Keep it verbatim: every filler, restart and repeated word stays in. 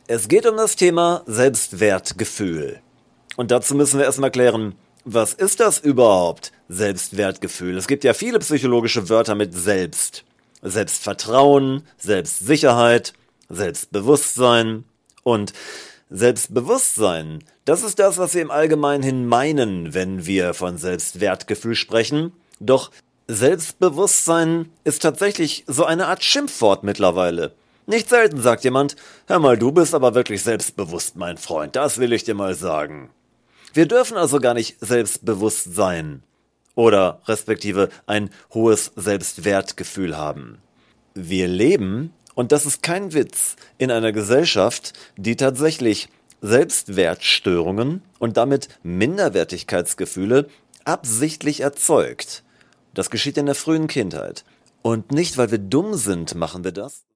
Es geht um das Thema Selbstwertgefühl. Und dazu müssen wir erstmal klären, was ist das überhaupt, Selbstwertgefühl? Es gibt ja viele psychologische Wörter mit Selbst. Selbstvertrauen, Selbstsicherheit, Selbstbewusstsein. Und Selbstbewusstsein, das ist das, was wir im Allgemeinen meinen, wenn wir von Selbstwertgefühl sprechen. Doch Selbstbewusstsein ist tatsächlich so eine Art Schimpfwort mittlerweile. Nicht selten sagt jemand, hör mal, du bist aber wirklich selbstbewusst, mein Freund, das will ich dir mal sagen. Wir dürfen also gar nicht selbstbewusst sein oder respektive ein hohes Selbstwertgefühl haben. Wir leben, und das ist kein Witz, in einer Gesellschaft, die tatsächlich Selbstwertstörungen und damit Minderwertigkeitsgefühle absichtlich erzeugt. Das geschieht in der frühen Kindheit. Und nicht, weil wir dumm sind, machen wir das.